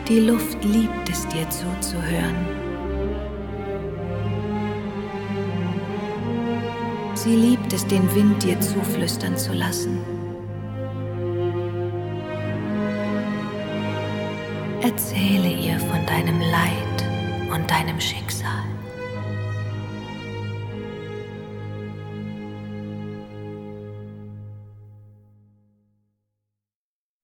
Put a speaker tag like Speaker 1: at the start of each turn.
Speaker 1: Die Luft liebt es, dir zuzuhören. Sie liebt es, den Wind dir zuflüstern zu lassen. Erzähle ihr von deinem Leid und deinem Schicksal.